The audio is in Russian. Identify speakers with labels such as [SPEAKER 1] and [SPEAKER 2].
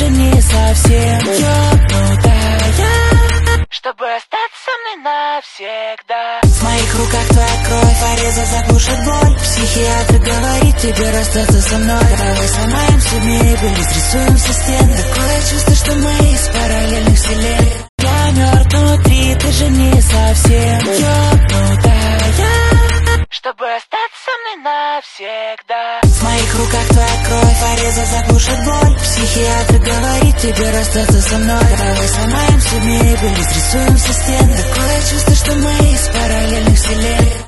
[SPEAKER 1] не совсем ёбнутая, чтобы остаться со мной навсегда. В моих руках твоя кровь, порезы заглушат боль. Психиатр говорит тебе расстаться со мной. Давай сломаем всю мебель, изрисуем все стены. Такое чувство, что мы из параллельных вселенных. Я мертв внутри, ты же не совсем ёбнутая, чтобы остаться со мной навсегда. В моих руках твоя кровь, порезы заглушат боль. Психиатр говорит тебе расстаться со мной. Давай сломаем всю мебель, изрисуем все стены. Такое чувство, что мы из параллельных вселенных.